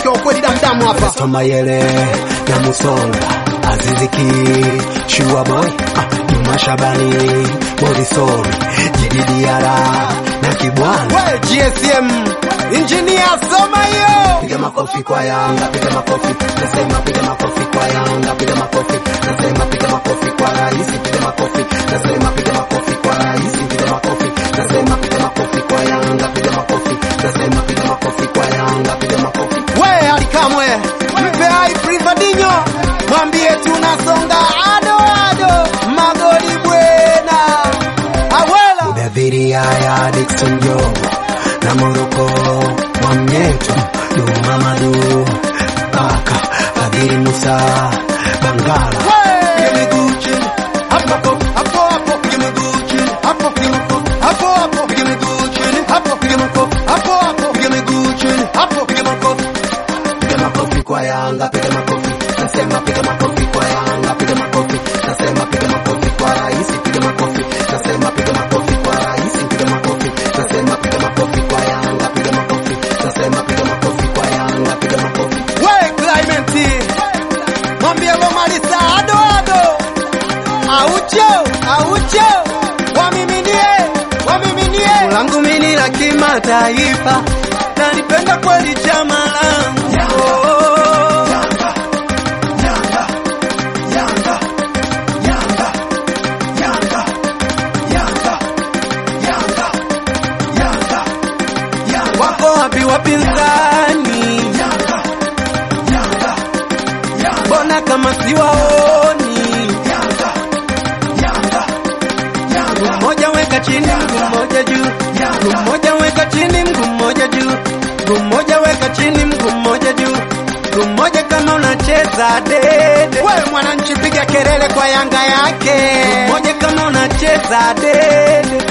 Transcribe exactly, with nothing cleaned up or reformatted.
shabiki wa kweli damdamu hapa. Soma yele na Musonga, Azizi Ki, Shua Boy, ah, Juma Shabani, Morrison, Jididiara na Kibwana. We G S M Engineer soma hiyo. Piga makofi kwa Yanga, piga makofi. Nasema piga makofi kwa Yanga, piga makofi. Nasema piga makofi kwa Rais, piga makofi. Nasema piga makofi kwa Rais, piga makofi. Nasema piga makofi kwa Yanga, piga makofi. Nasema piga makofi kwa Yanga, piga makofi. We Alikamwe, mpe hai Privadinho, mwambie tunasonga ado ado, magoli bwena. Awela Udaviri haya Dixon Joe na Moroko wa Mnyeto, Duma Madu, Baka, Adiri Musa, Bangala. Give me Gucci, hapo hapo hapo, give me Gucci, hapo give me hapo hapo, give me Gucci, hapo give me hapo hapo, give me Gucci, hapo give me Piga makofi kwa Yanga, piga makofi. Nasema piga makofi kwa Yanga, piga makofi. Nasema piga makofi kwa Rais, piga makofi. Nasema piga makofi kwa Rais, piga makofi. Nasema piga makofi kwa Yanga, piga makofi. Nasema piga makofi kwa Yanga, piga makofi. We Clement, mwambie Lomalisa ado ado, aucho aucho, wamiminie wamiminie. Langu mimi la kimataifa, nalipenda kweli chama langu. Wako wapi wapinzani? Mbona kama siwaoni? Mguu mmoja weka chini, mguu mmoja juu. Mguu mmoja weka chini, mguu mmoja juu. Mguu mmoja weka chini, mguu mmoja juu. Mguu mmoja kama unacheza dede. Wewe mwananchi piga kelele kwa Yanga yake. Mguu mmoja kama unacheza dede.